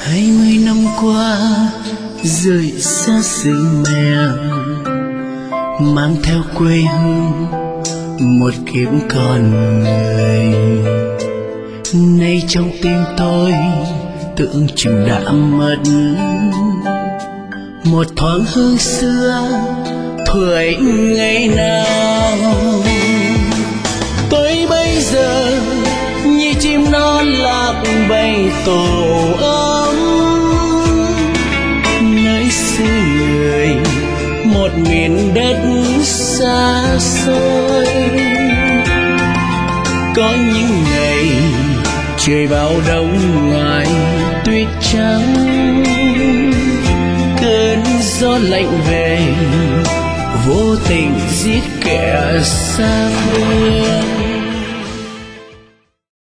20 năm qua rời xa xứ mẹ, mang theo quê hương một kiếp con người. Nay trong tim tôi tưởng chừng đã mất một thoáng hương xưa tuổi ngày nào. Tôi bây giờ như chim non lạc bay tổ ấm nơi xứ người, một miền đất xa xôi. Có những ngày trời vào đông ngoài tuyết trắng, cơn gió lạnh về vô tình giết kẻ xa phương.